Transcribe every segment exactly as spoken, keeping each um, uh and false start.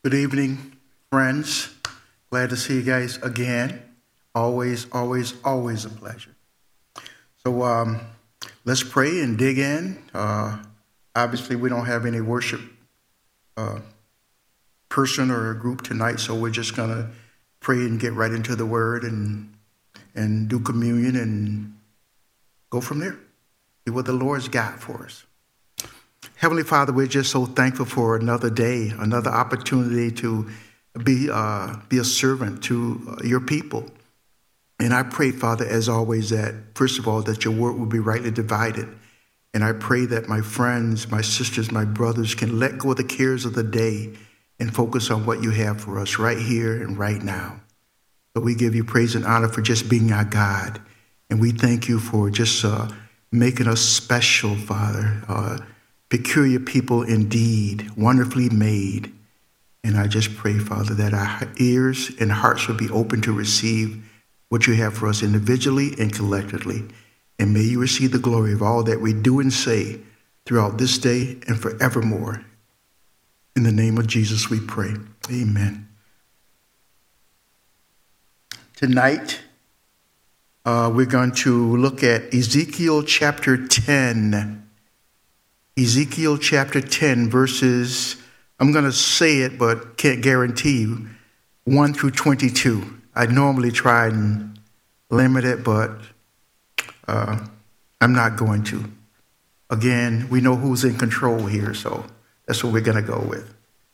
Good evening, friends. Glad to see you guys again. Always, always, always a pleasure. So um, let's pray and dig in. Uh, obviously, we don't have any worship uh, person or a group tonight, so we're just going to pray and get right into the Word and and do communion and go from there. See what the Lord's got for us. Heavenly Father, we're just so thankful for another day, another opportunity to be uh, be a servant to your people. And I pray, Father, as always, that, first of all, that your word will be rightly divided. And I pray that my friends, my sisters, my brothers can let go of the cares of the day and focus on what you have for us right here and right now. So we give you praise and honor for just being our God. And we thank you for just uh, making us special, Father, uh, peculiar people indeed, wonderfully made. And I just pray, Father, that our ears and hearts will be open to receive what you have for us individually and collectively. And may you receive the glory of all that we do and say throughout this day and forevermore. In the name of Jesus we pray. Amen. Tonight, uh, we're going to look at Ezekiel chapter ten. Ezekiel chapter ten, verses, I'm going to say it, but can't guarantee you, one through twenty-two. I normally try and limit it, but uh, I'm not going to. Again, we know who's in control here, so that's what we're going to go with.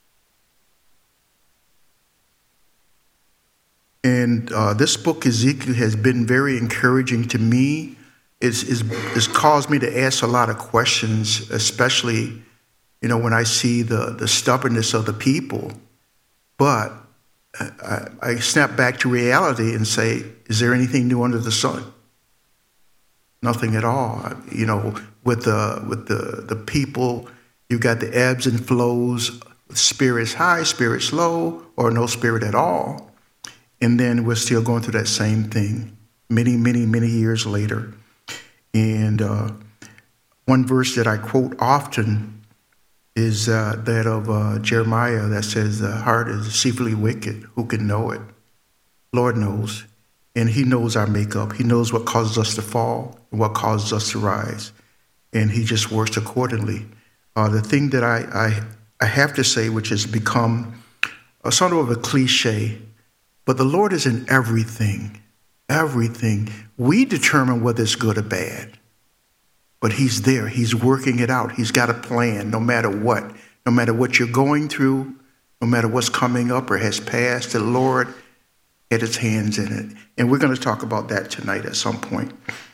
And uh, this book, Ezekiel, has been very encouraging to me. It's, it's, it's caused me to ask a lot of questions, especially, you know, when I see the, the stubbornness of the people. But I, I snap back to reality and say, is there anything new under the sun? Nothing at all. You know, with the with the, the people, you've got the ebbs and flows, spirits high, spirits low, or no spirit at all. And then we're still going through that same thing many, many, many years later. And uh, one verse that I quote often is uh, that of uh, Jeremiah that says, the heart is deceitfully wicked. Who can know it? Lord knows. And he knows our makeup. He knows what causes us to fall and what causes us to rise. And he just works accordingly. Uh, the thing that I, I, I have to say, which has become a sort of a cliche, but the Lord is in everything. Everything. We determine whether it's good or bad. But he's there. He's working it out. He's got a plan no matter what. No matter what you're going through, no matter what's coming up or has passed, the Lord had his hands in it. And we're going to talk about that tonight at some point.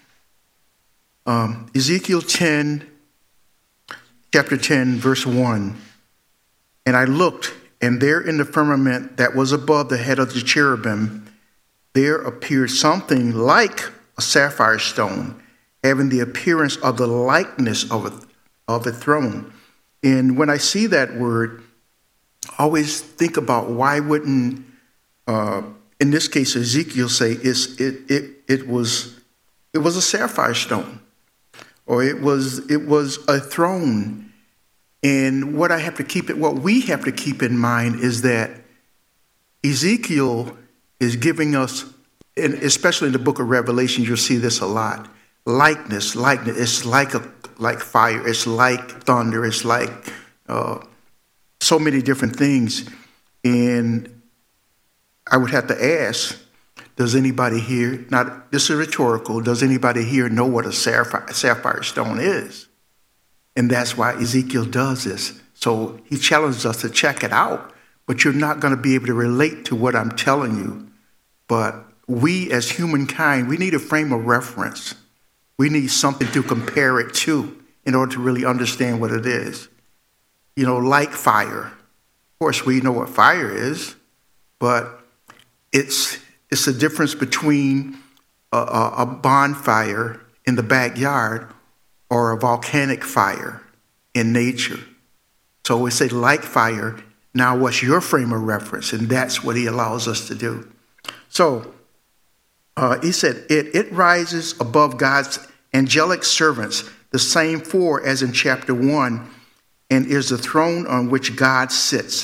Um, Ezekiel ten, chapter ten, verse one. And I looked, and there in the firmament that was above the head of the cherubim, there appeared something like a sapphire stone, having the appearance of the likeness of a, of a throne. And when I see that word, I always think about why wouldn't, uh, in this case, Ezekiel say it's, it it it was it was a sapphire stone, or it was it was a throne. And what I have to keep it, what we have to keep in mind is that Ezekiel is giving us, and especially in the book of Revelation, you'll see this a lot. Likeness, likeness. It's like a like fire. It's like thunder. It's like uh, so many different things. And I would have to ask, does anybody here, not this is rhetorical, does anybody here know what a sapphire, sapphire stone is? And that's why Ezekiel does this. So he challenges us to check it out. But you're not going to be able to relate to what I'm telling you. But we as humankind, we need a frame of reference. We need something to compare it to in order to really understand what it is. You know, like fire. Of course, we know what fire is, but it's it's the difference between a, a, a bonfire in the backyard or a volcanic fire in nature. So we say like fire. Now, what's your frame of reference? And that's what he allows us to do. So uh, he said, it, it rises above God's angelic servants, the same four as in chapter one, and is the throne on which God sits.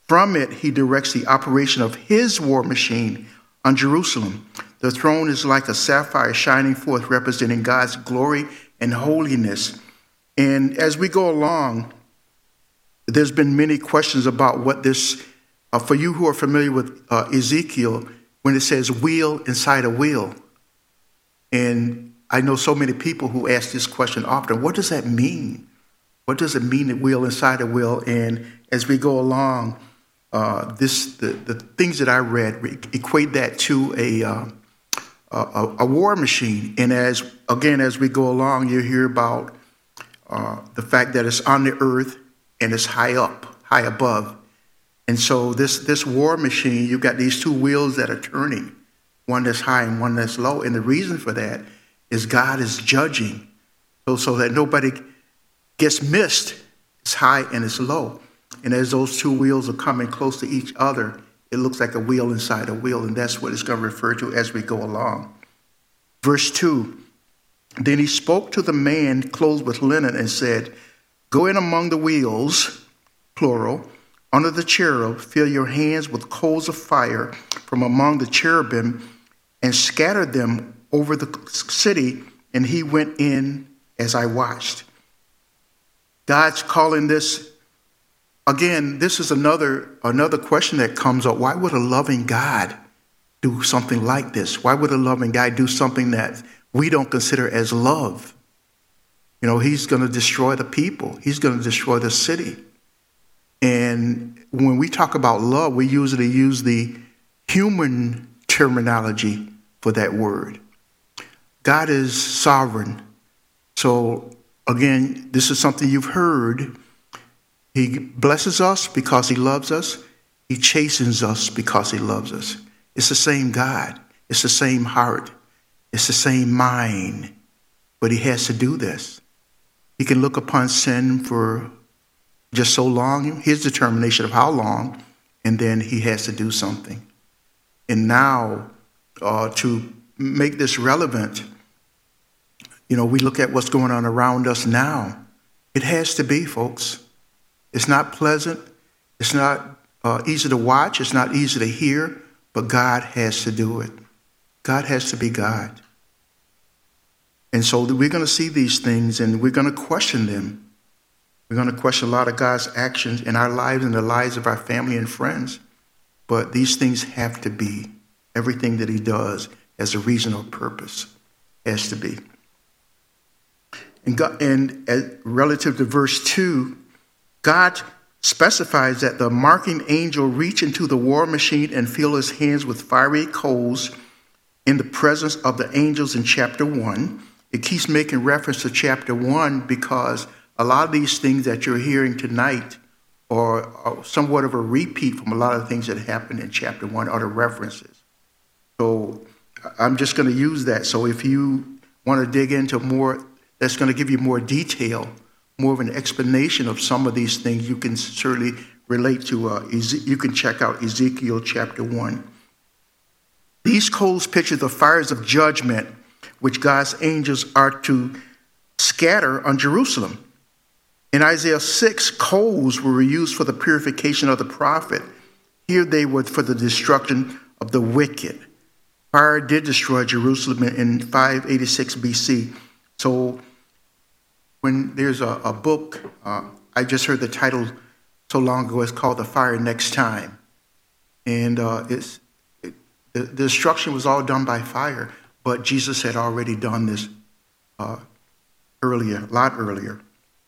From it, he directs the operation of his war machine on Jerusalem. The throne is like a sapphire shining forth, representing God's glory and holiness. And as we go along, there's been many questions about what this, uh, for you who are familiar with uh, Ezekiel, when it says wheel inside a wheel. And I know so many people who ask this question often. What does that mean? What does it mean, a wheel inside a wheel? And as we go along, uh, this the, the things that I read equate that to a, uh, a a war machine. And as again, as we go along, you hear about uh, the fact that it's on the earth and it's high up, high above. And so this this war machine, you've got these two wheels that are turning, one that's high and one that's low. And the reason for that is God is judging, so so that nobody gets missed. It's high and it's low. And as those two wheels are coming close to each other, it looks like a wheel inside a wheel. And that's what it's going to refer to as we go along. Verse two, then he spoke to the man clothed with linen and said, go in among the wheels, plural, under the cherub, fill your hands with coals of fire from among the cherubim and scatter them over the city. And he went in as I watched. God's calling this, again, this is another another question that comes up. Why would a loving God do something like this? Why would a loving God do something that we don't consider as love? You know, he's going to destroy the people. He's going to destroy the city. And when we talk about love, we usually use the human terminology for that word. God is sovereign. So again, this is something you've heard. He blesses us because he loves us. He chastens us because he loves us. It's the same God. It's the same heart. It's the same mind. But he has to do this. He can look upon sin for just so long, his determination of how long, and then he has to do something. And now, uh, to make this relevant, you know, we look at what's going on around us now. It has to be, folks. It's not pleasant. It's not uh, easy to watch. It's not easy to hear, but God has to do it. God has to be God. And so we're going to see these things and we're going to question them. We're going to question a lot of God's actions in our lives and the lives of our family and friends. But these things have to be. Everything that he does has a reason or purpose. Has to be. And, God, and as, relative to verse two, God specifies that the marking angel reach into the war machine and fill his hands with fiery coals in the presence of the angels in chapter one. It keeps making reference to chapter one because a lot of these things that you're hearing tonight are, are somewhat of a repeat from a lot of the things that happened in chapter one, or the references. So I'm just going to use that. So if you want to dig into more, that's going to give you more detail, more of an explanation of some of these things, you can certainly relate to, uh, you can check out Ezekiel chapter one. These coals picture the fires of judgment which God's angels are to scatter on Jerusalem. In Isaiah six, coals were used for the purification of the prophet. Here they were for the destruction of the wicked. Fire did destroy Jerusalem in five eighty-six B C. So when there's a, a book, uh, I just heard the title so long ago, it's called The Fire Next Time. And uh, it's it, the, the destruction was all done by fire, but Jesus had already done this uh, earlier, a lot earlier.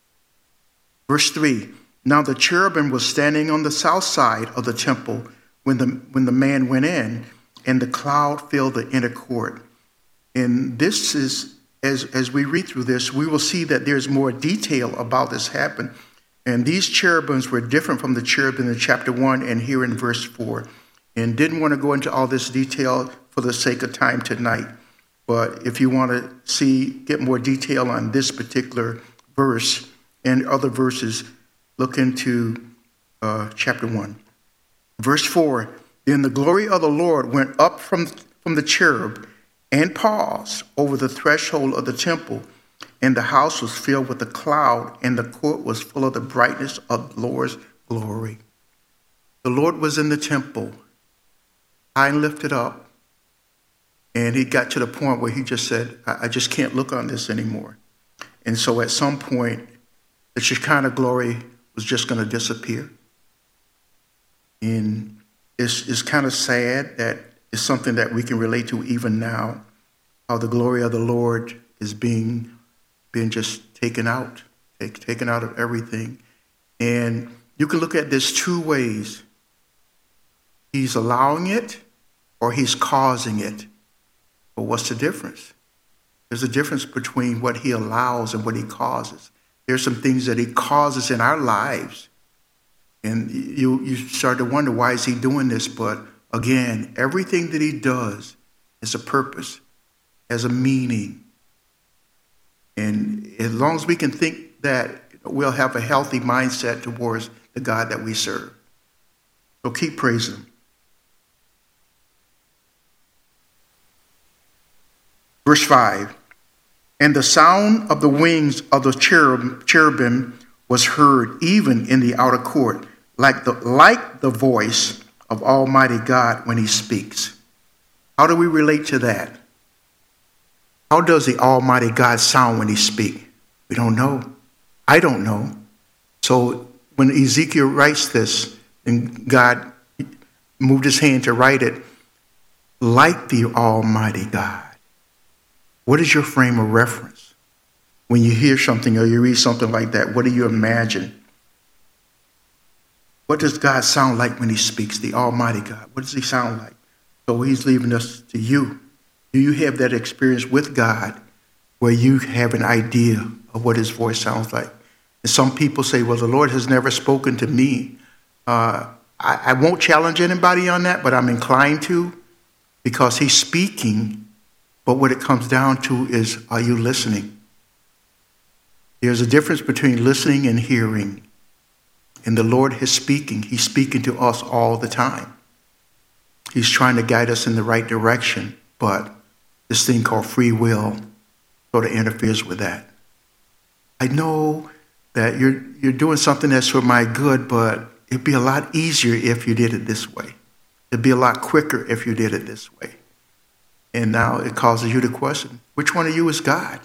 Verse three, now the cherubim was standing on the south side of the temple when the when the man went in, and the cloud filled the inner court. And this is, as, as we read through this, we will see that there's more detail about this happen. And these cherubims were different from the cherubim in chapter one and here in verse four. And didn't want to go into all this detail for the sake of time tonight. But if you want to see, get more detail on this particular verse and other verses, look into uh, chapter one. Verse four, then the glory of the Lord went up from, from the cherub and paused over the threshold of the temple, and the house was filled with a cloud, and the court was full of the brightness of the Lord's glory. The Lord was in the temple, high and lifted up, and he got to the point where he just said, I, I just can't look on this anymore. And so at some point, the Shekinah glory was just going to disappear. And it's, it's kind of sad that it's something that we can relate to even now, how the glory of the Lord is being, being just taken out, take, taken out of everything. And you can look at this two ways. He's allowing it or he's causing it. But what's the difference? There's a difference between what he allows and what he causes. There's some things that he causes in our lives. And you, you start to wonder, why is he doing this? But again, everything that he does has a purpose, has a meaning. And as long as we can think that, we'll have a healthy mindset towards the God that we serve. So keep praising him. Verse five, and the sound of the wings of the cherub, cherubim was heard even in the outer court, like the, like the voice of Almighty God when he speaks. How do we relate to that? How does the Almighty God sound when he speaks? We don't know. I don't know. So when Ezekiel writes this, and God moved his hand to write it, like the Almighty God. What is your frame of reference? When you hear something or you read something like that, what do you imagine? What does God sound like when he speaks, the Almighty God? What does he sound like? So he's leaving us to you. Do you have that experience with God where you have an idea of what his voice sounds like? And some people say, well, the Lord has never spoken to me. Uh, I, I won't challenge anybody on that, but I'm inclined to, because he's speaking. But what it comes down to is, are you listening? There's a difference between listening and hearing. And the Lord is speaking. He's speaking to us all the time. He's trying to guide us in the right direction. But this thing called free will sort of interferes with that. I know that you're, you're doing something that's for my good, but it'd be a lot easier if you did it this way. It'd be a lot quicker if you did it this way. And now it causes you to question, which one of you is God?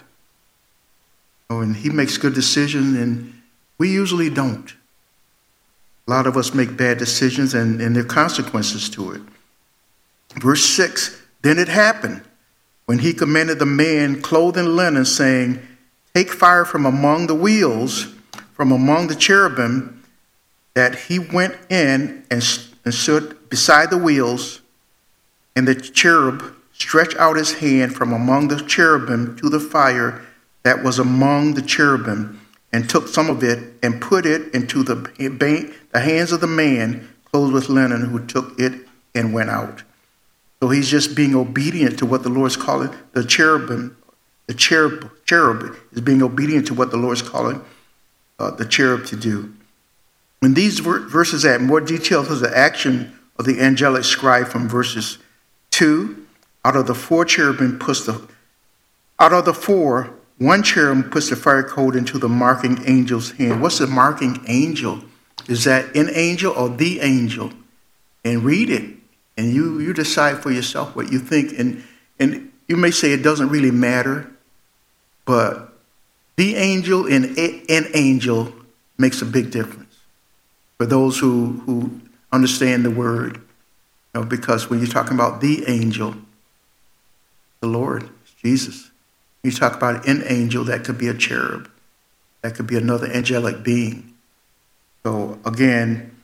Oh, and he makes good decisions, and we usually don't. A lot of us make bad decisions, and, and there are consequences to it. Verse six, then it happened, when he commanded the man clothed in linen, saying, take fire from among the wheels, from among the cherubim, that he went in and, and stood beside the wheels, and the cherub stretched out his hand from among the cherubim to the fire that was among the cherubim, and took some of it and put it into the, the hands of the man clothed with linen, who took it and went out. So he's just being obedient to what the Lord's calling. The cherubim, the cherub, cherub is being obedient to what the Lord's calling uh, the cherub to do. When these ver- verses add more detail to the action of the angelic scribe from verses two, out of the four cherubim puts the, out of the four, one cherub puts the fire coal into the marking angel's hand. What's the marking angel? Is that an angel or the angel? And read it, and you, you decide for yourself what you think. And, and you may say it doesn't really matter, but the angel and an angel makes a big difference for those who, who understand the word. You know, because when you're talking about the angel, the Lord, Jesus. You talk about an angel, that could be a cherub. That could be another angelic being. So again,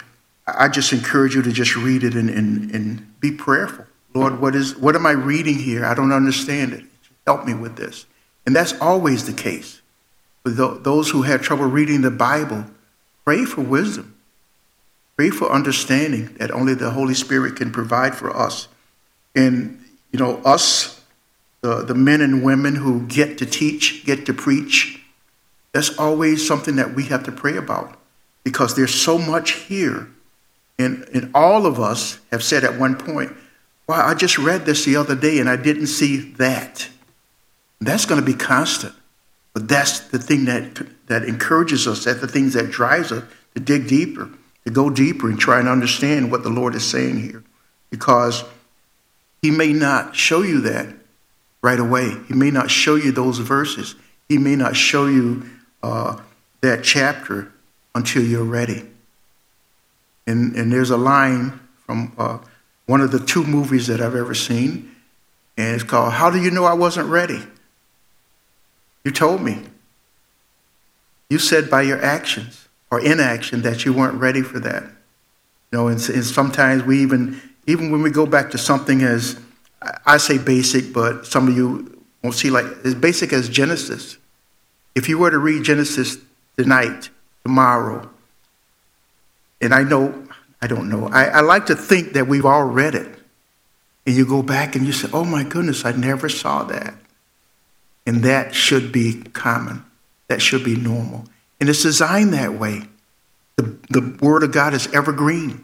I just encourage you to just read it and, and, and be prayerful. Lord, what is what am I reading here? I don't understand it. Help me with this. And that's always the case. For those who have trouble reading the Bible, pray for wisdom. Pray for understanding that only the Holy Spirit can provide for us. And you know, us, the, the men and women who get to teach, get to preach, that's always something that we have to pray about, because there's so much here. And, and all of us have said at one point, wow, I just read this the other day and I didn't see that. That's going to be constant. But that's the thing that, that encourages us. That's the things that drives us to dig deeper. to go deeper and try and understand what the Lord is saying here, because he may not show you that right away. He may not show you those verses. He may not show you uh, that chapter until you're ready. And, and there's a line from uh, one of the two movies that I've ever seen, and it's called, "How Do You Know I Wasn't Ready?" You told me. You said by your actions or inaction that you weren't ready for that. You know, and, and sometimes we even, even when we go back to something as, I say basic, but some of you won't see, like as basic as Genesis. If you were to read Genesis tonight, tomorrow, and I know, I don't know, I, I like to think that we've all read it. And you go back and you say, oh my goodness, I never saw that. And that should be common. That should be normal. And it's designed that way. The, the Word of God is evergreen.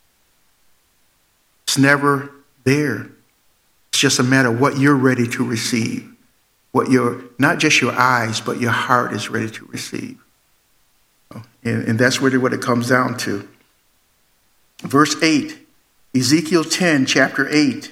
It's never there. It's just a matter of what you're ready to receive. What your, not just your eyes, but your heart is ready to receive. And, and that's really what it comes down to. Verse eight, Ezekiel ten, chapter eight.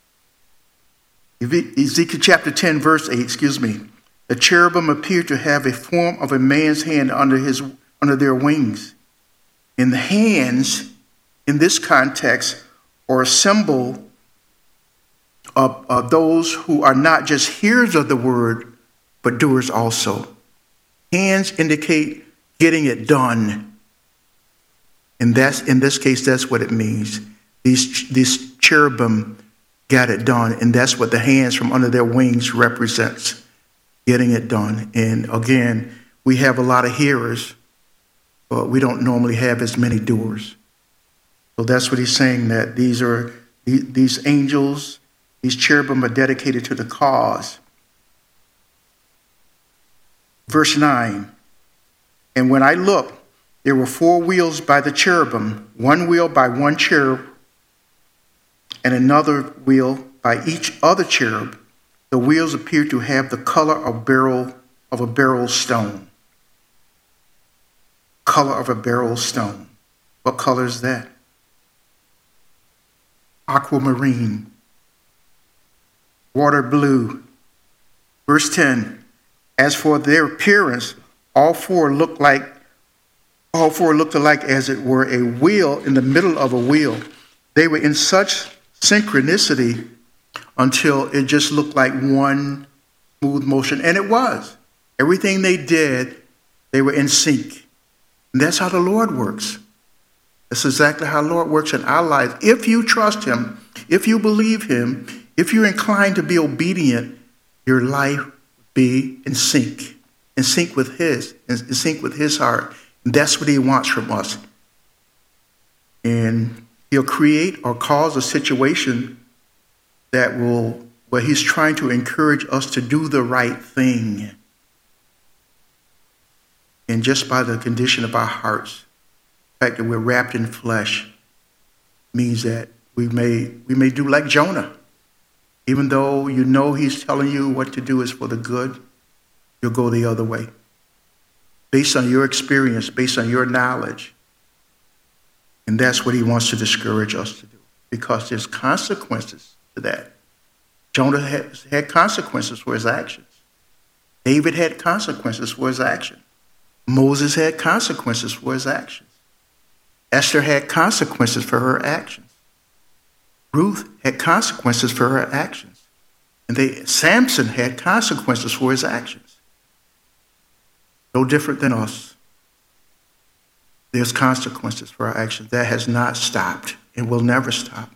Ezekiel chapter ten, verse eight, excuse me. The cherubim appeared to have a form of a man's hand under his under their wings. And the hands, in this context, are a symbol of, of those who are not just hearers of the word, but doers also. Hands indicate getting it done. And that's, in this case, that's what it means. These, these cherubim got it done, and that's what the hands from under their wings represents. Getting it done. And again, we have a lot of hearers, but we don't normally have as many doers. So that's what he's saying, that these are these angels, these cherubim are dedicated to the cause. Verse nine, and when I looked, there were four wheels by the cherubim, one wheel by one cherub, and another wheel by each other cherub. The wheels appeared to have the color of beryl of a beryl stone. Color of a beryl stone. What color is that? Aquamarine. Water blue. Verse ten. As for their appearance, all four looked like all four looked alike, as it were a wheel in the middle of a wheel. They were in such synchronicity until it just looked like one smooth motion. And it was. Everything they did, they were in sync. And that's how the Lord works. That's exactly how the Lord works in our lives. If you trust him, if you believe him, if you're inclined to be obedient, your life will be in sync. In sync with his. In sync with his heart. And that's what he wants from us. And he'll create or cause a situation that will, where he's trying to encourage us to do the right thing. And just by the condition of our hearts, the fact that we're wrapped in flesh means that we may we may do like Jonah. Even though you know he's telling you what to do is for the good, you'll go the other way. Based on your experience, based on your knowledge. And that's what he wants to discourage us to do. Because there's consequences to that. Jonah had, had consequences for his actions. David had consequences for his actions. Moses had consequences for his actions. Esther had consequences for her actions. Ruth had consequences for her actions. And they, Samson had consequences for his actions. No different than us. There's consequences for our actions. That has not stopped and will never stop.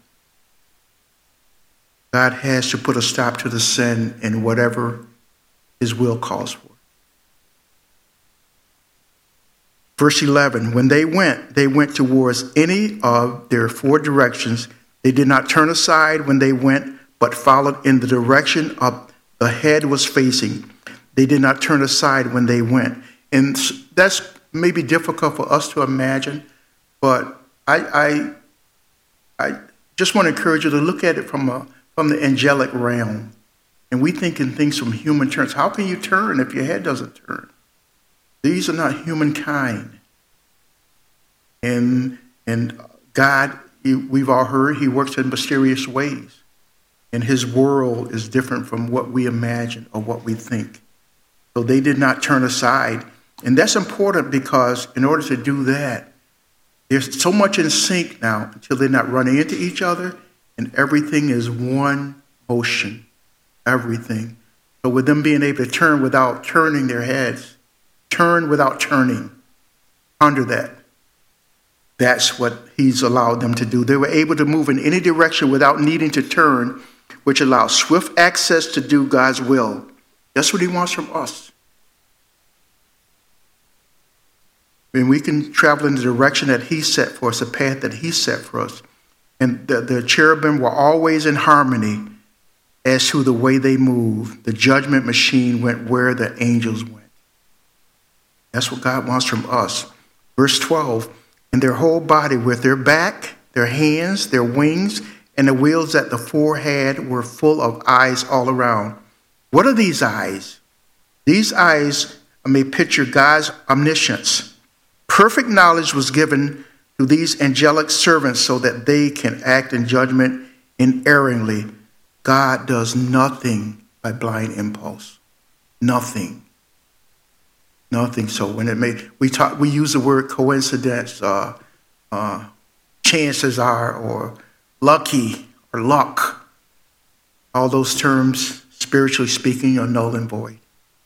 God has to put a stop to the sin in whatever his will calls for. Verse eleven, when they went, they went towards any of their four directions. They did not turn aside when they went, but followed in the direction of the head was facing. They did not turn aside when they went. And that's maybe difficult for us to imagine, but I, I, I just want to encourage you to look at it from a from the angelic realm. And we think in things from human terms. How can you turn if your head doesn't turn? These are not humankind. And, and God, we've all heard, he works in mysterious ways. And his world is different from what we imagine or what we think. So they did not turn aside. And that's important because in order to do that, there's so much in sync now until they're not running into each other, and everything is one motion, everything. So with them being able to turn without turning their heads, turn without turning, ponder that. That's what he's allowed them to do. They were able to move in any direction without needing to turn, which allows swift access to do God's will. That's what he wants from us. And we can travel in the direction that he set for us, the path that he set for us. And the, the cherubim were always in harmony as to the way they moved. The judgment machine went where the angels went. That's what God wants from us. Verse twelve, and their whole body with their back, their hands, their wings, and the wheels at the forehead were full of eyes all around. What are these eyes? These eyes may picture God's omniscience. Perfect knowledge was given to these angelic servants so that they can act in judgment unerringly. God does nothing by blind impulse. Nothing. Nothing. So when it may, we talk, we use the word coincidence, uh, uh, chances are, or lucky, or luck. All those terms, spiritually speaking, are null and void.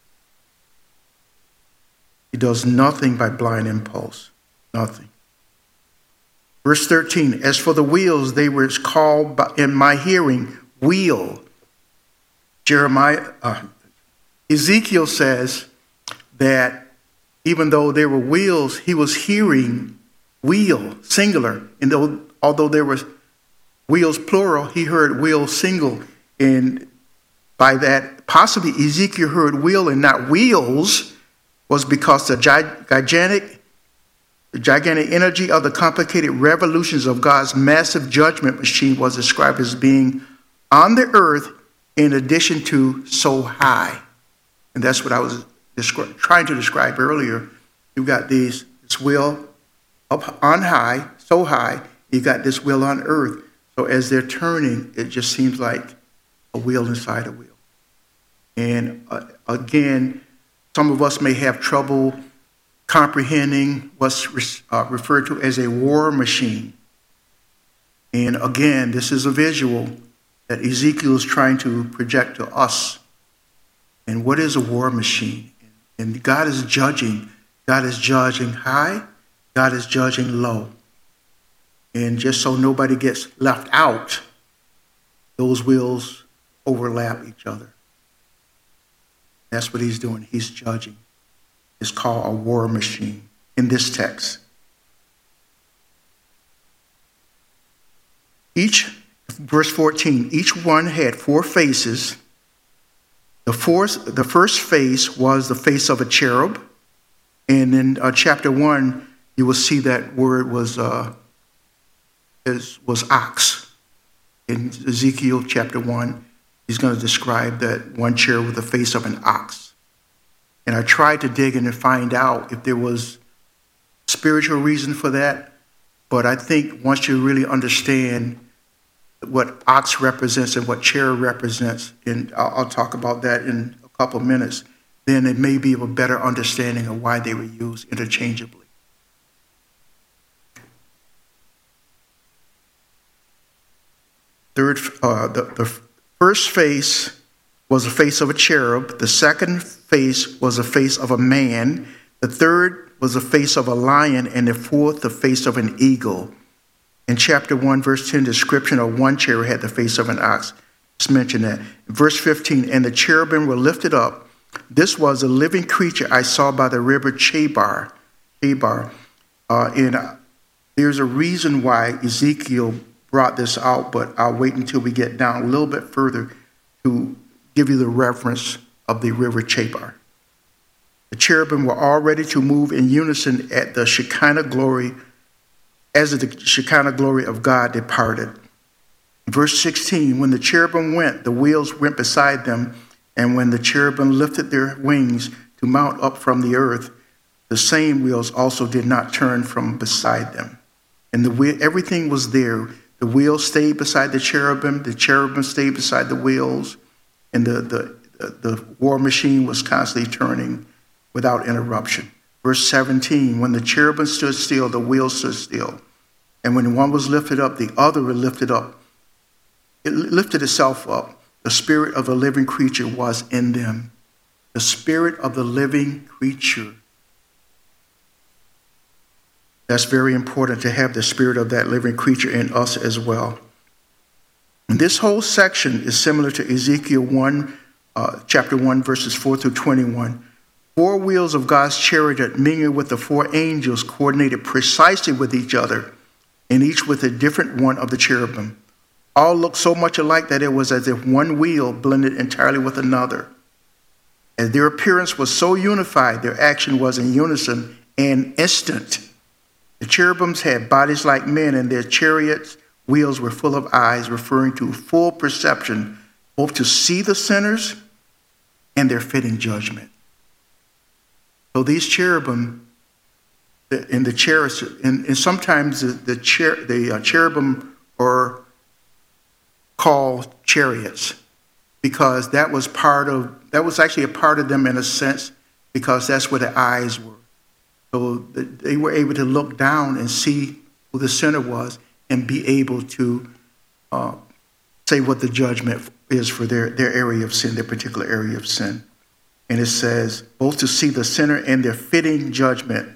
He does nothing by blind impulse. Nothing. Verse thirteen, as for the wheels, they were called by, in my hearing, wheel. Jeremiah, uh, Ezekiel says that even though there were wheels, he was hearing wheel, singular. And though, although there were wheels, plural, he heard wheel, single. And by that, possibly Ezekiel heard wheel and not wheels, was because the gigantic, the gigantic energy of the complicated revolutions of God's massive judgment machine was described as being on the earth in addition to so high. And that's what I was descri- trying to describe earlier. You've got these, this wheel up on high, so high, you got this wheel on earth. So as they're turning, it just seems like a wheel inside a wheel. And uh, again, some of us may have trouble comprehending what's re- uh, referred to as a war machine. And again, this is a visual that Ezekiel is trying to project to us. And what is a war machine? And God is judging. God is judging high. God is judging low. And just so nobody gets left out, those wheels overlap each other. That's what he's doing. He's judging. It's called a war machine in this text. Each, verse fourteen, each one had four faces. The, fourth, the first face was the face of a cherub. And in uh, chapter one, you will see that word was, uh, is, was ox. In Ezekiel chapter one, he's going to describe that one cherub with the face of an ox. And I tried to dig in and find out if there was spiritual reason for that. But I think once you really understand what ox represents and what cherub represents, and I'll, I'll talk about that in a couple of minutes, then it may be of a better understanding of why they were used interchangeably. Third, uh, the, the first face was the face of a cherub. The second face was the face of a man. The third was the face of a lion. And the fourth, the face of an eagle. In chapter one, verse ten, description of one cherub had the face of an ox. Just mention that. Verse fifteen, and the cherubim were lifted up. This was a living creature I saw by the river Chebar. Chebar. Uh, and there's a reason why Ezekiel brought this out, but I'll wait until we get down a little bit further to give you the reference of the river Chebar. The cherubim were all ready to move in unison at the Shekinah glory, as the Shekinah glory of God departed. Verse sixteen, when the cherubim went, the wheels went beside them, and when the cherubim lifted their wings to mount up from the earth, the same wheels also did not turn from beside them. And the wheel, everything was there. The wheels stayed beside the cherubim. The cherubim stayed beside the wheels. And the, the, the war machine was constantly turning without interruption. Verse seventeen, when the cherubim stood still, the wheels stood still. And when one was lifted up, the other was lifted up. It lifted itself up. The spirit of the living creature was in them. The spirit of the living creature. That's very important, to have the spirit of that living creature in us as well. And this whole section is similar to Ezekiel one, uh, chapter one, verses four through twenty-one. Four wheels of God's chariot mingled with the four angels, coordinated precisely with each other, and each with a different one of the cherubim. All looked so much alike that it was as if one wheel blended entirely with another. As their appearance was so unified, their action was in unison and instant. The cherubims had bodies like men, and their chariots' wheels were full of eyes, referring to full perception, both to see the sinners and their fitting judgment. So these cherubim, in the chariots, and, and sometimes the the, cher, the uh, cherubim are called chariots, because that was part of that was actually a part of them in a sense, because that's where the eyes were. So they were able to look down and see who the sinner was and be able to uh, say what the judgment is for their, their area of sin, their particular area of sin. And it says, both to see the sinner and their fitting judgment.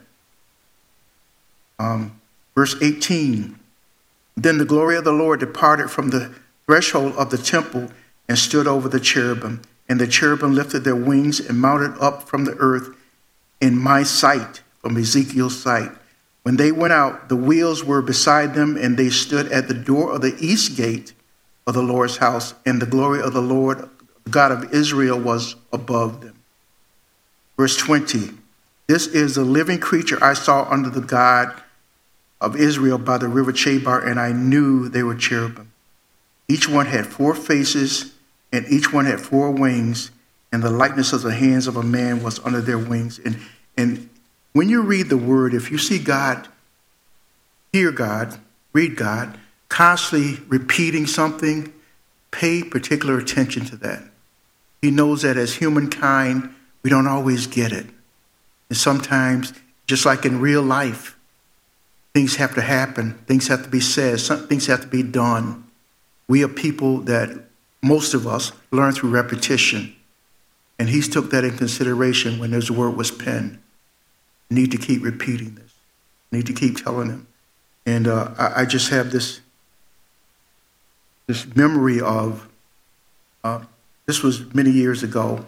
Um, verse eighteen, then the glory of the Lord departed from the threshold of the temple and stood over the cherubim. And the cherubim lifted their wings and mounted up from the earth in my sight, from Ezekiel's sight. When they went out, the wheels were beside them, and they stood at the door of the east gate of the Lord's house, and the glory of the Lord, God of Israel, was above them. Verse twenty, this is the living creature I saw under the God of Israel by the river Chebar, and I knew they were cherubim. Each one had four faces, and each one had four wings, and the likeness of the hands of a man was under their wings. And, and when you read the word, if you see God, hear God, read God, constantly repeating something, pay particular attention to that. He knows that as humankind, we don't always get it. And sometimes, just like in real life, things have to happen, things have to be said, some things have to be done. We are people that, most of us, learn through repetition. And he took that in consideration when his word was penned. Need to keep repeating this. Need to keep telling him. And uh, I, I just have this, this memory of, uh, this was many years ago.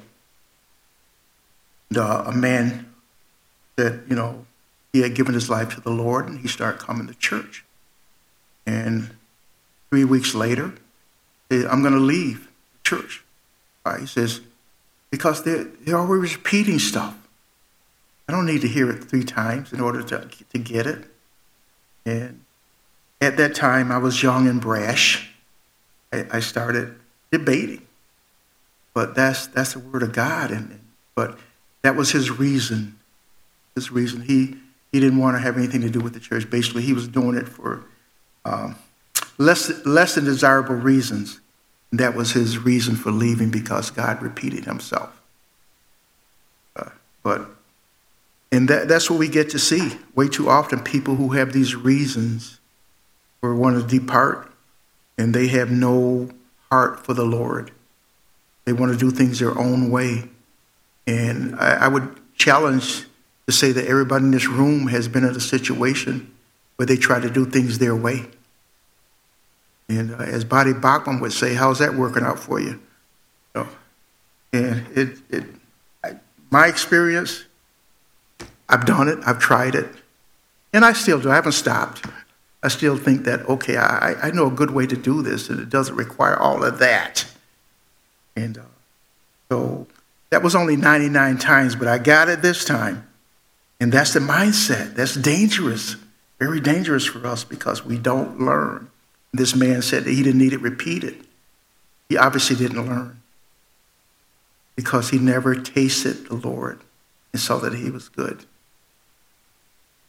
And, uh, a man said, you know, he had given his life to the Lord, and he started coming to church. And three weeks later, he said, I'm going to leave church. Right? He says, because they're, they're always repeating stuff. I don't need to hear it three times in order to, to get it. And at that time, I was young and brash. I, I started debating. But that's that's the word of God. And but that was his reason. His reason. He he didn't want to have anything to do with the church. Basically, he was doing it for um, less less than desirable reasons. And that was his reason for leaving, because God repeated himself. Uh, but and that, that's what we get to see way too often, people who have these reasons for wanting to depart, and they have no heart for the Lord. They want to do things their own way. And I, I would challenge to say that everybody in this room has been in a situation where they try to do things their way. And uh, as Buddy Bachman would say, how's that working out for you? You know, and it, it, I, my experience, I've done it, I've tried it, and I still do. I haven't stopped. I still think that, okay, I, I know a good way to do this, and it doesn't require all of that. And uh, so that was only ninety-nine times, but I got it this time. And that's the mindset. That's dangerous, very dangerous for us, because we don't learn. This man said that he didn't need it repeated. He obviously didn't learn, because he never tasted the Lord and saw that he was good.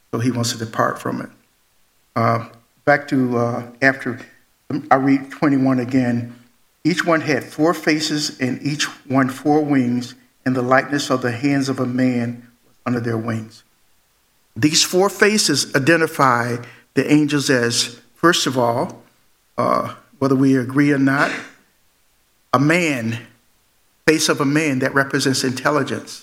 So he wants to depart from it. Uh, back to uh, after, I read twenty-one again. Each one had four faces, and each one four wings, and the likeness of the hands of a man was under their wings. These four faces identify the angels as, first of all, uh, whether we agree or not, a man, face of a man that represents intelligence.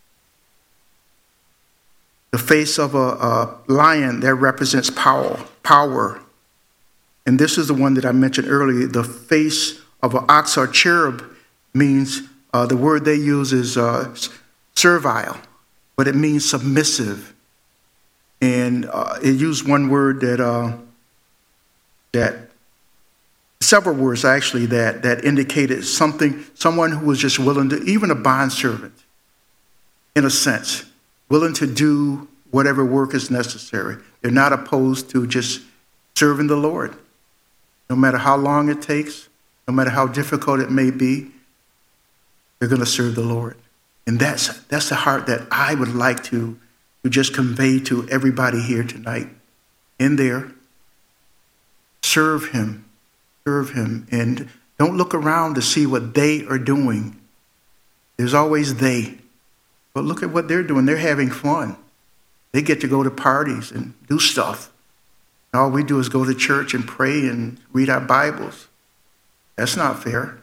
The face of a, a lion that represents power, power. And this is the one that I mentioned earlier. The face of an ox or cherub means, uh, the word they use is uh, servile, but it means submissive. And uh, it used one word that, uh, that several words actually, that, that indicated something, someone who was just willing to, even a bondservant, in a sense, willing to do whatever work is necessary. They're not opposed to just serving the Lord. No matter how long it takes, no matter how difficult it may be, they're going to serve the Lord. And that's that's the heart that I would like to, to just convey to everybody here tonight. In there, serve him, serve him. And don't look around to see what they are doing. There's always they. But look at what they're doing. They're having fun. They get to go to parties and do stuff. And all we do is go to church and pray and read our Bibles. That's not fair.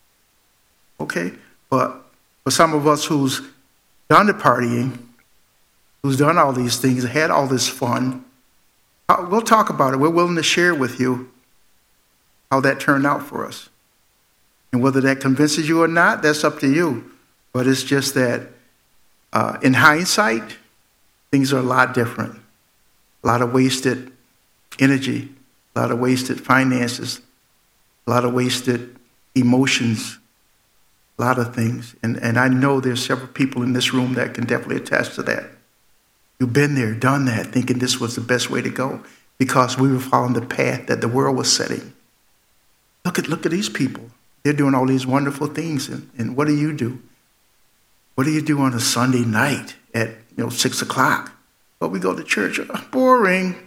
Okay? But for some of us who's done the partying, who's done all these things, had all this fun, we'll talk about it. We're willing to share with you how that turned out for us. And whether that convinces you or not, that's up to you. But it's just that uh, in hindsight, things are a lot different. A lot of wasted energy, a lot of wasted finances, a lot of wasted emotions, a lot of things. And, and I know there's several people in this room that can definitely attest to that. You've been there, done that, thinking this was the best way to go because we were following the path that the world was setting. Look at look at these people. They're doing all these wonderful things. And, and what do you do? What do you do on a Sunday night at you know six o'clock? Well, we go to church. Oh, boring.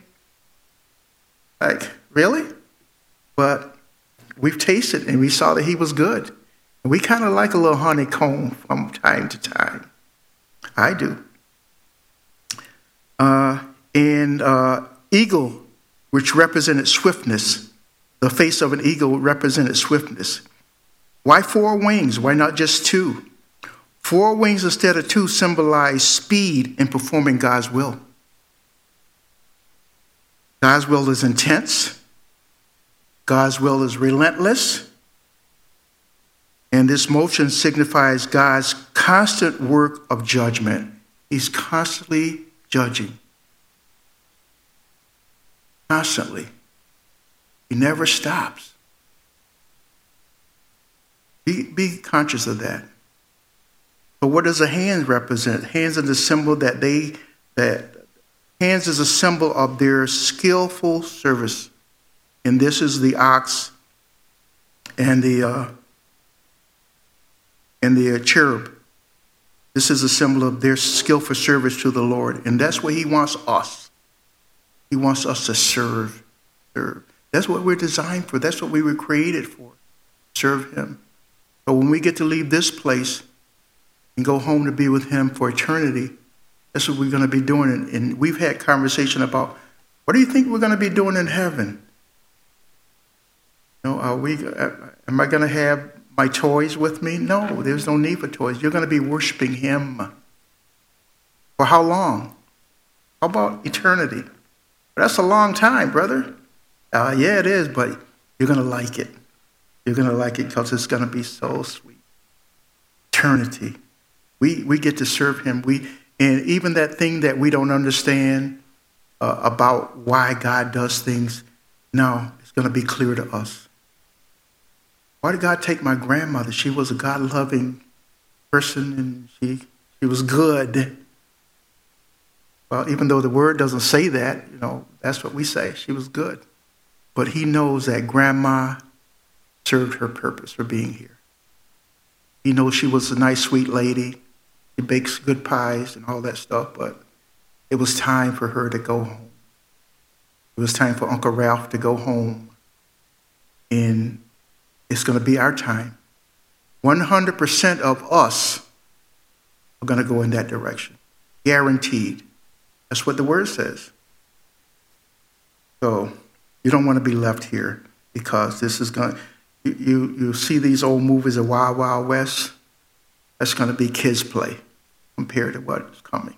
Like, really? But we've tasted and we saw that he was good. And we kind of like a little honeycomb from time to time. I do. Uh, and uh, eagle, which represented swiftness. The face of an eagle represented swiftness. Why four wings? Why not just two? Four wings instead of two symbolize speed in performing God's will. God's will is intense. God's will is relentless. And this motion signifies God's constant work of judgment. He's constantly judging. Constantly. He never stops. Be, be conscious of that. But what does a hand represent? Hands are the symbol that they, that hands is a symbol of their skillful service. And this is the ox and the uh, and the cherub. This is a symbol of their skillful service to the Lord. And that's what he wants us. He wants us to serve. Serve. That's what we're designed for. That's what we were created for. Serve him. But when we get to leave this place and go home to be with him for eternity, that's what we're going to be doing. And, and we've had conversation about, what do you think we're going to be doing in heaven? You know, are we, uh, am I going to have my toys with me? No, there's no need for toys. You're going to be worshiping him. For how long? How about eternity? That's a long time, brother. Uh, yeah, it is, but you're going to like it. You're going to like it because it's going to be so sweet. Eternity. We we get to serve him. We and even that thing that we don't understand uh, about why God does things, now it's going to be clear to us. Why did God take my grandmother? She was a God-loving person, and she she was good. Well, even though the word doesn't say that, you know, that's what we say. She was good. But he knows that grandma served her purpose for being here. He knows she was a nice, sweet lady. She bakes good pies and all that stuff, but it was time for her to go home. It was time for Uncle Ralph to go home. And it's going to be our time. one hundred percent of us are going to go in that direction. Guaranteed. That's what the word says. So you don't want to be left here, because this is going to, you, you, you see these old movies of Wild Wild West. That's going to be kids' play compared to what's coming.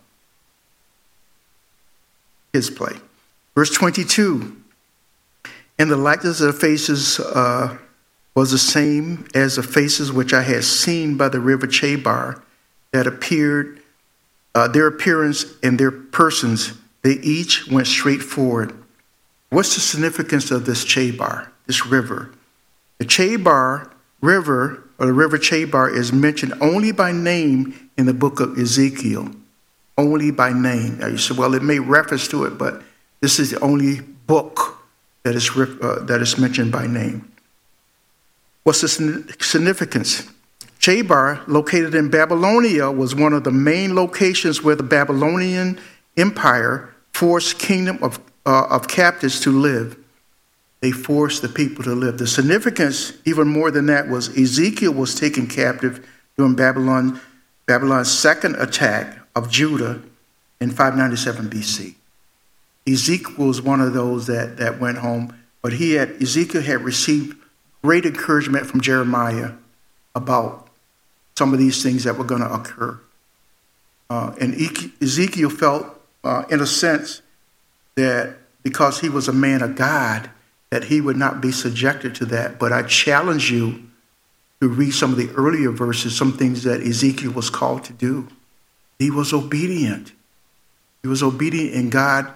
Kids' play. Verse twenty-two. And the likeness of the faces uh, was the same as the faces which I had seen by the river Chebar, that appeared, uh, their appearance and their persons, they each went straight forward. What's the significance of this Chebar, this river? The Chebar River, or the river Chebar, is mentioned only by name in the book of Ezekiel. Only by name. Now you say, well, it made reference to it, but this is the only book that is, uh, that is mentioned by name. What's the significance? Chebar, located in Babylonia, was one of the main locations where the Babylonian Empire forced kingdom of, uh, of captives to live. They forced the people to live. The significance, even more than that, was Ezekiel was taken captive during Babylon, Babylon's second attack of Judah in five ninety-seven B C. Ezekiel was one of those that, that went home, but he had Ezekiel had received great encouragement from Jeremiah about some of these things that were going to occur. Uh, and Ezekiel felt, uh, in a sense, that because he was a man of God, that he would not be subjected to that. But I challenge you to read some of the earlier verses, some things that Ezekiel was called to do. He was obedient. He was obedient, and God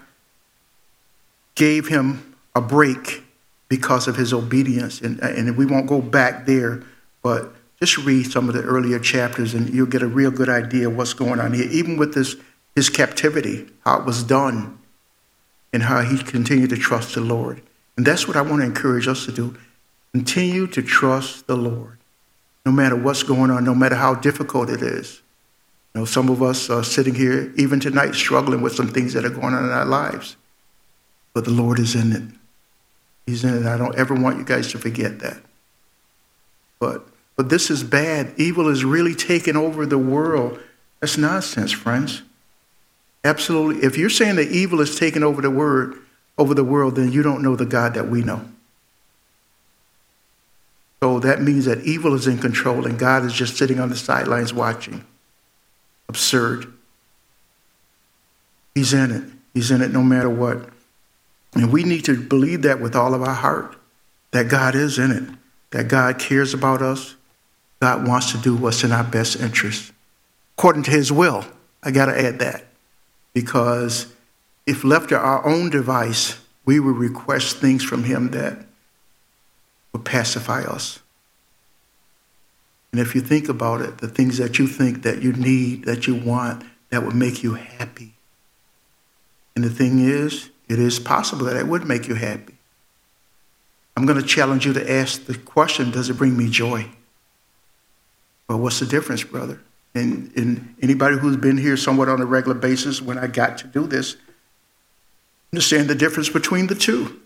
gave him a break because of his obedience. And, and we won't go back there, but just read some of the earlier chapters and you'll get a real good idea of what's going on here, even with this, his captivity, how it was done, and how he continued to trust the Lord. And that's what I want to encourage us to do. Continue to trust the Lord, no matter what's going on, no matter how difficult it is. You know, some of us are sitting here, even tonight, struggling with some things that are going on in our lives. But the Lord is in it. He's in it. I don't ever want you guys to forget that. But but this is bad. Evil is really taking over the world. That's nonsense, friends. Absolutely. If you're saying that evil is taking over the word, over the world, then you don't know the God that we know. So that means that evil is in control and God is just sitting on the sidelines watching. Absurd. He's in it. He's in it no matter what. And we need to believe that with all of our heart, that God is in it, that God cares about us. God wants to do what's in our best interest, according to his will. I got to add that, because if left to our own device, we will request things from him that will pacify us. And if you think about it, the things that you think that you need, that you want, that would make you happy. And the thing is, it is possible that it would make you happy. I'm going to challenge you to ask the question, does it bring me joy? Well, what's the difference, brother? And, and anybody who's been here somewhat on a regular basis, when I got to do this, understand the difference between the two.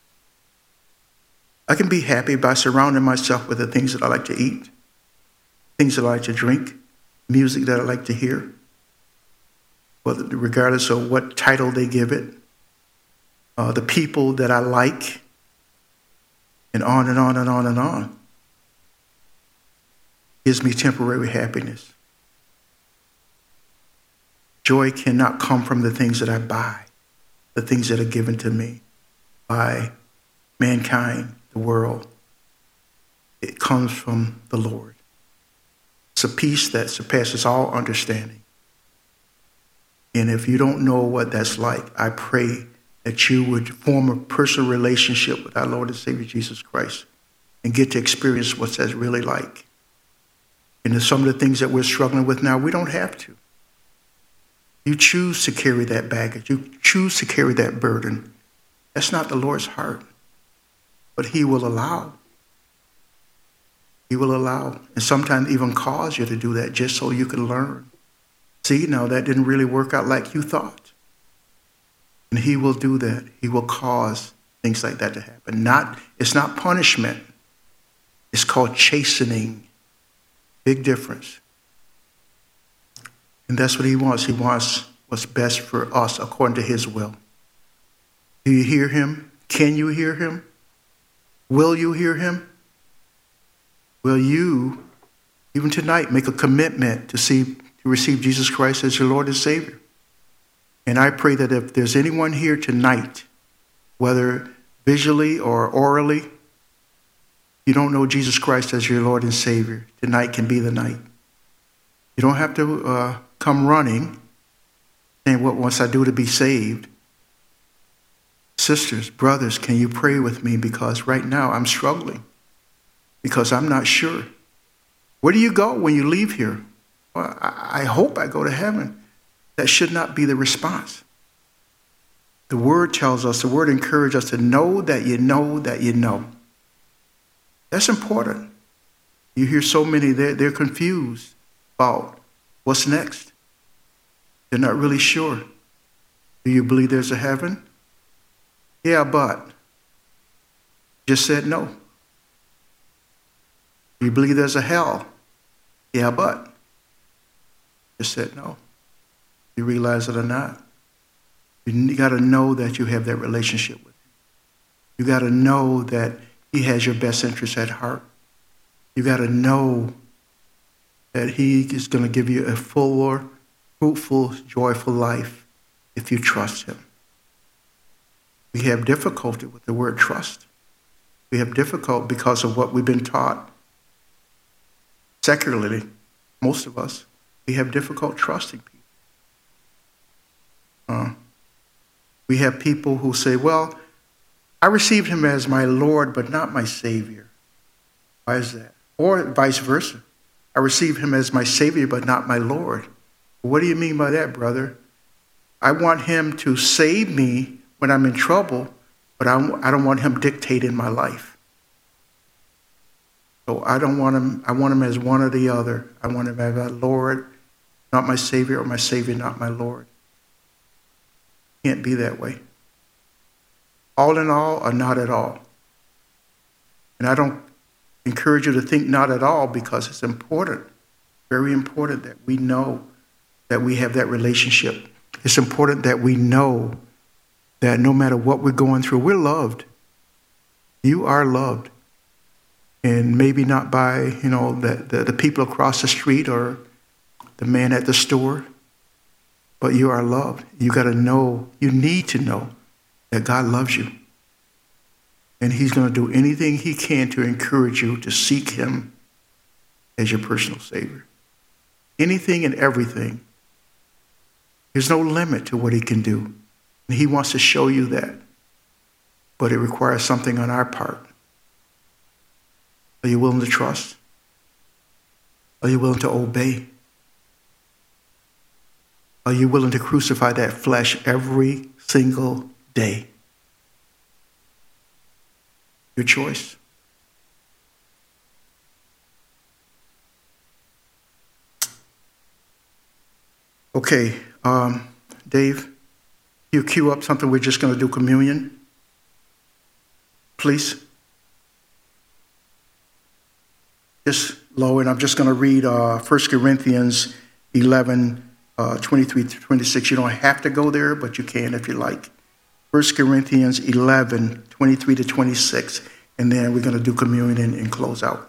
I can be happy by surrounding myself with the things that I like to eat, things that I like to drink, music that I like to hear, whether, regardless of what title they give it, uh, the people that I like, and on and on and on and on. Gives me temporary happiness. Joy cannot come from the things that I buy, the things that are given to me by mankind, the world. It comes from the Lord. It's a peace that surpasses all understanding. And if you don't know what that's like, I pray that you would form a personal relationship with our Lord and Savior Jesus Christ and get to experience what that's really like. And some of the things that we're struggling with now, we don't have to. You choose to carry that baggage. You choose to carry that burden. That's not the Lord's heart. But he will allow. He will allow. And sometimes even cause you to do that just so you can learn. See, now that didn't really work out like you thought. And he will do that. He will cause things like that to happen. Not, it's not punishment. It's called chastening. Big difference. And that's what he wants. He wants what's best for us according to his will. Do you hear him? Can you hear him? Will you hear him? Will you, even tonight, make a commitment to see to receive Jesus Christ as your Lord and Savior? And I pray that if there's anyone here tonight, whether visually or orally, you don't know Jesus Christ as your Lord and Savior, tonight can be the night. You don't have to uh, come running saying, what must I do to be saved? Sisters, brothers, can you pray with me? Because right now I'm struggling. Because I'm not sure. Where do you go when you leave here? Well, I, I hope I go to heaven. That should not be the response. The word tells us, the word encourages us to know that you know that you know. That's important. You hear so many, they're, they're confused about what's next. They're not really sure. Do you believe there's a heaven? Yeah, but. Just said no. Do you believe there's a hell? Yeah, but. Just said no. You realize it or not. You got to know that you have that relationship with him. You got to know that he has your best interest at heart. You got to know that he is going to give you a fuller, fruitful, joyful life if you trust him. We have difficulty with the word trust. We have difficulty because of what we've been taught secularly. Most of us, we have difficult trusting people. Uh, we have people who say, well, I received him as my Lord, but not my Savior. Why is that? Or vice versa. I received him as my Savior, but not my Lord. What do you mean by that, brother? I want him to save me when I'm in trouble, but I don't want him dictating my life. So I don't want him, I want him as one or the other. I want him as my Lord, not my Savior, or my Savior, not my Lord. Can't be that way. All in all or not at all. And I don't encourage you to think not at all because it's important, very important that we know that we have that relationship. It's important that we know that no matter what we're going through, we're loved. You are loved. And maybe not by, you know, the, the, the people across the street or the man at the store, but you are loved. You got to know, you need to know that God loves you. And he's going to do anything he can to encourage you to seek him as your personal Savior. Anything and everything. There's no limit to what he can do. And he wants to show you that. But it requires something on our part. Are you willing to trust? Are you willing to obey? Are you willing to crucify that flesh every single day? Your choice. Okay, um, Dave, you cue up something. We're just going to do communion. Please. Just lower, and I'm just going to read uh, First Corinthians eleven, uh, twenty-three to twenty-six. You don't have to go there, but you can if you like. First Corinthians eleven, twenty-three to twenty-six, and then we're going to do communion and, and close out.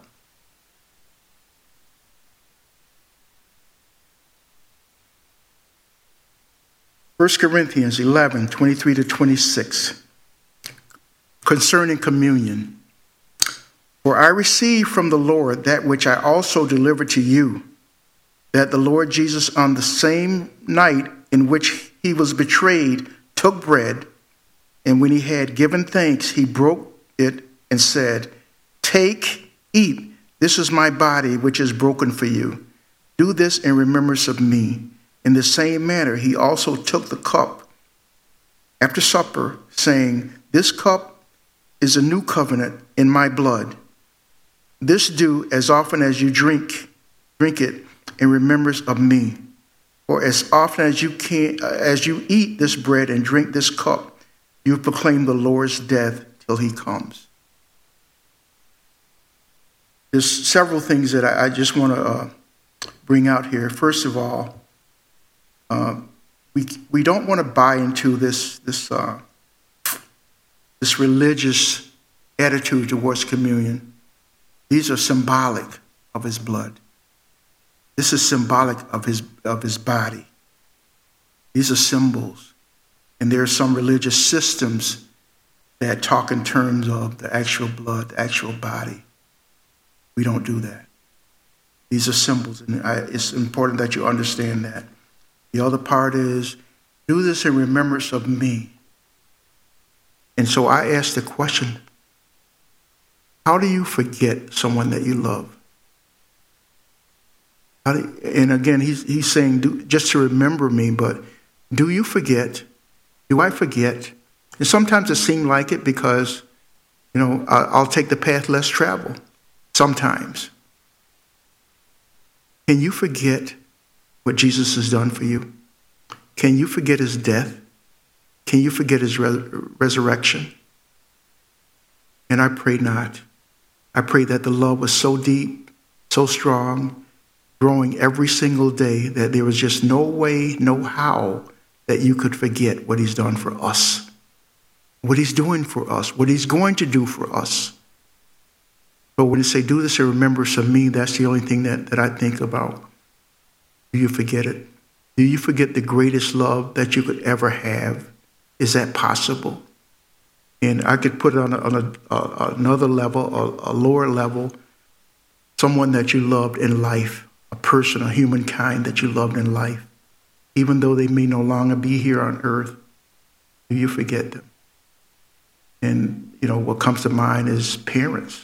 First Corinthians eleven, twenty-three to twenty-six, concerning communion. For I received from the Lord that which I also delivered to you, that the Lord Jesus on the same night in which he was betrayed took bread, and when he had given thanks, he broke it and said, "Take, eat, this is my body which is broken for you. Do this in remembrance of me." In the same manner, he also took the cup after supper, saying, "This cup is a new covenant in my blood. This do as often as you drink, drink it in remembrance of me. For as often as you can, as you eat this bread and drink this cup, you proclaim the Lord's death till he comes. There's several things that I, I just want to uh, bring out here. First of all, uh, we we don't want to buy into this this uh, this religious attitude towards communion. These are symbolic of his blood. This is symbolic of his of his body. These are symbols. And there are some religious systems that talk in terms of the actual blood, the actual body. We don't do that. These are symbols, and I, it's important that you understand that. The other part is, do this in remembrance of me. And so I ask the question, how do you forget someone that you love? How do, and again, he's, he's saying, do, just to remember me, but do you forget? Do I forget? And sometimes it seems like it because, you know, I, I'll take the path less traveled. Sometimes. Can you forget what Jesus has done for you? Can you forget his death? Can you forget his re- resurrection? And I pray not. I pray that the love was so deep, so strong, growing every single day that there was just no way, no how that you could forget what he's done for us, what he's doing for us, what he's going to do for us. But when you say, do this in remembrance of me, that's the only thing that, that I think about. Do you forget it? Do you forget the greatest love that you could ever have? Is that possible? And I could put it on, a, on a, a, another level, a, a lower level, someone that you loved in life, a person, a humankind that you loved in life, even though they may no longer be here on earth. Do you forget them? And, you know, what comes to mind is parents.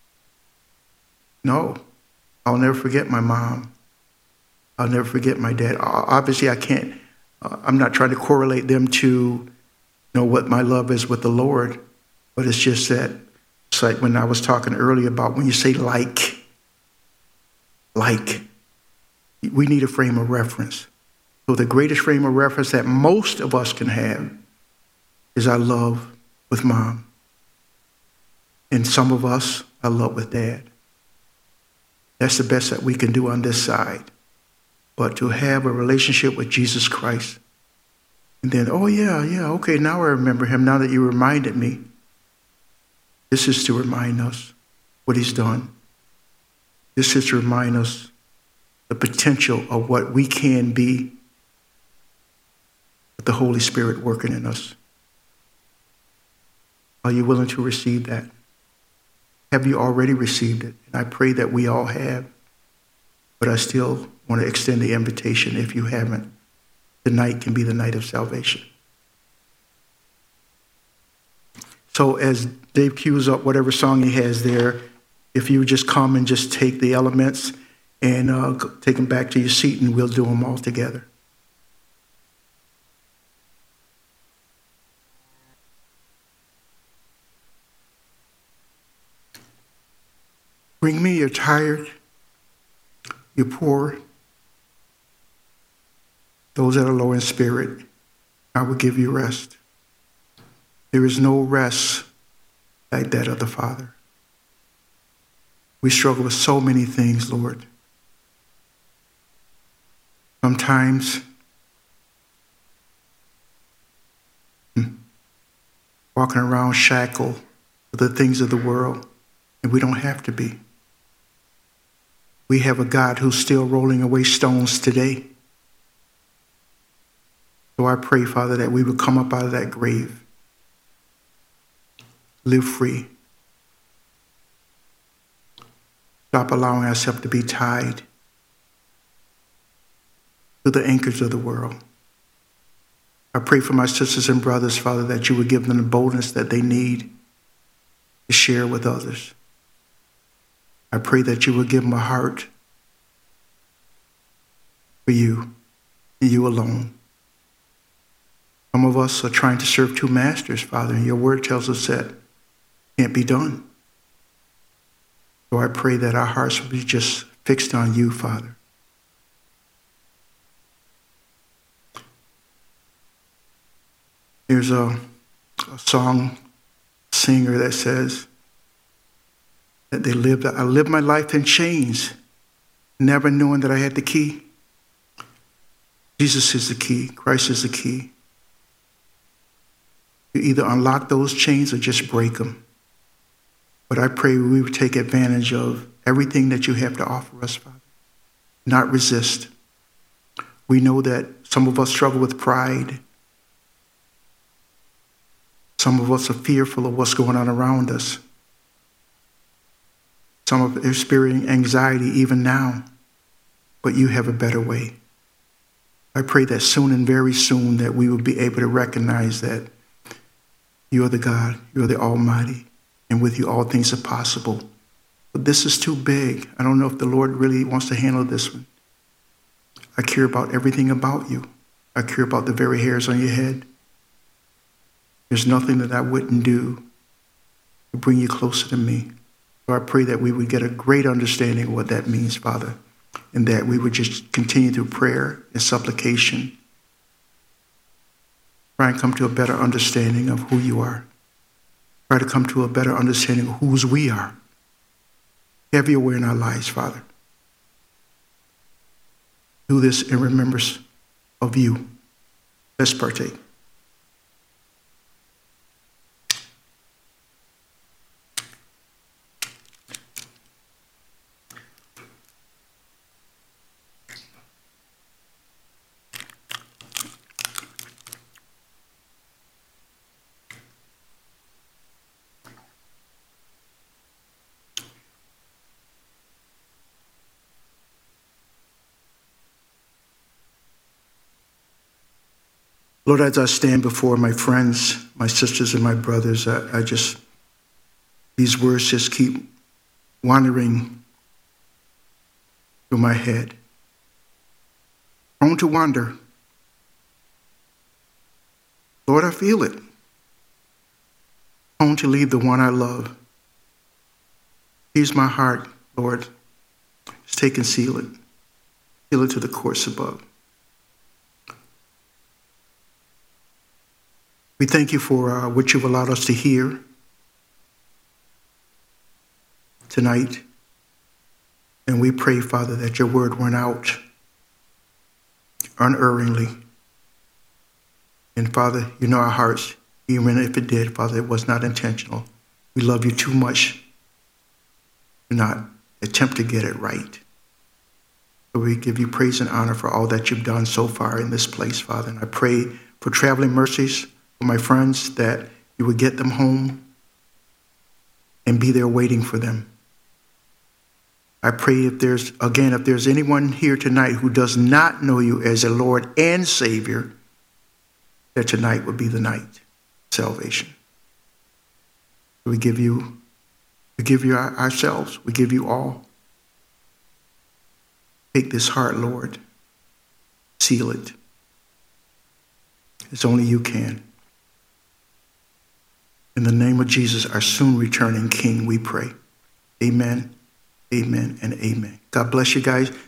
No, I'll never forget my mom. I'll never forget my dad. Obviously, I can't, uh, I'm not trying to correlate them to, you know, what my love is with the Lord, but it's just that, it's like when I was talking earlier about when you say like, like, we need a frame of reference. So the greatest frame of reference that most of us can have is our love with mom. And some of us, our love with dad. That's the best that we can do on this side. But to have a relationship with Jesus Christ, and then, oh yeah, yeah, okay, now I remember him, now that you reminded me. This is to remind us what he's done. This is to remind us the potential of what we can be with the Holy Spirit working in us. Are you willing to receive that? Have you already received it? And I pray that we all have. But I still want to extend the invitation if you haven't. Tonight can be the night of salvation. So as Dave cues up whatever song he has there, if you would just come and just take the elements and uh, take them back to your seat, and we'll do them all together. Bring me, you're tired, you're poor, those that are low in spirit, I will give you rest. There is no rest like that of the Father. We struggle with so many things, Lord. Sometimes walking around shackled with the things of the world, and we don't have to be. We have a God who's still rolling away stones today. So I pray, Father, that we would come up out of that grave, live free, stop allowing ourselves to be tied to the anchors of the world. I pray for my sisters and brothers, Father, that you would give them the boldness that they need to share with others. I pray that you would give them a heart for you and you alone. Some of us are trying to serve two masters, Father, and your word tells us that can't be done. So I pray that our hearts will be just fixed on you, Father. There's a, a song singer that says that they lived, I lived my life in chains, never knowing that I had the key. Jesus is the key. Christ is the key. You either unlock those chains or just break them. But I pray we would take advantage of everything that you have to offer us, Father. Not resist. We know that some of us struggle with pride. Some of us are fearful of what's going on around us. Some of us are experiencing anxiety even now. But you have a better way. I pray that soon and very soon that we will be able to recognize that you are the God, you are the Almighty, and with you all things are possible. But this is too big. I don't know if the Lord really wants to handle this one. I care about everything about you. I care about the very hairs on your head. There's nothing that I wouldn't do to bring you closer to me. So I pray that we would get a great understanding of what that means, Father, and that we would just continue through prayer and supplication. Try and come to a better understanding of who you are. Try to come to a better understanding of whose we are. Have your way in our lives, Father. Do this in remembrance of you. Let's partake. Lord, as I stand before my friends, my sisters, and my brothers, I, I just, these words just keep wandering through my head. Prone to wander. Lord, I feel it. Prone to leave the one I love. Here's my heart, Lord. Just take and seal it. Seal it to the courts above. We thank you for uh, what you've allowed us to hear tonight. And we pray, Father, that your word went out unerringly. And Father, you know our hearts. Even if it did, Father, it was not intentional. We love you too much to not attempt to get it right. So we give you praise and honor for all that you've done so far in this place, Father. And I pray for traveling mercies for my friends, that you would get them home and be there waiting for them. I pray if there's, again, if there's anyone here tonight who does not know you as a Lord and Savior, that tonight would be the night of salvation. We give you, we give you our, ourselves. We give you all. Take this heart, Lord. Seal it. As only you can. In the name of Jesus, our soon returning King, we pray. Amen, amen, and amen. God bless you guys.